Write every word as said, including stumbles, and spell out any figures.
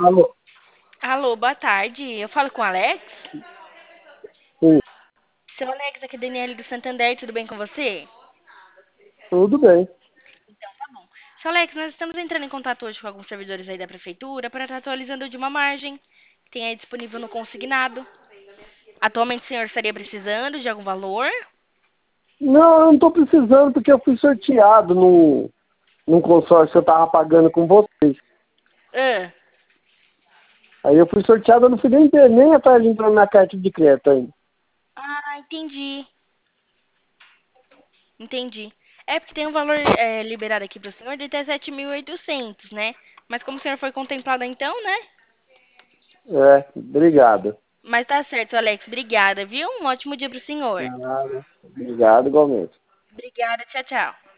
Alô, Alô, boa tarde. Eu falo com o Alex? sim, Seu Alex, aqui é Daniele do Santander, tudo bem com você? tudo bem. Seu Alex, nós estamos entrando em contato hoje com alguns servidores aí da prefeitura para estar atualizando de uma margem que tem aí disponível no consignado. Atualmente o senhor estaria precisando de algum valor? Não, eu não estou precisando porque eu fui sorteado num, num consórcio que eu estava pagando com vocês. Ah, Aí eu fui sorteado, eu não fui nem, ter- nem atrás de entrar na carta de crédito ainda. ah, entendi, entendi. É porque tem um valor é, liberado aqui para o senhor de até sete mil e oitocentos, né? Mas como o senhor foi contemplado então, né? É, obrigado. Mas tá certo, Alex. Obrigada, viu? Um ótimo dia para o senhor. Nada. Obrigado igualmente. Obrigada, tchau, tchau.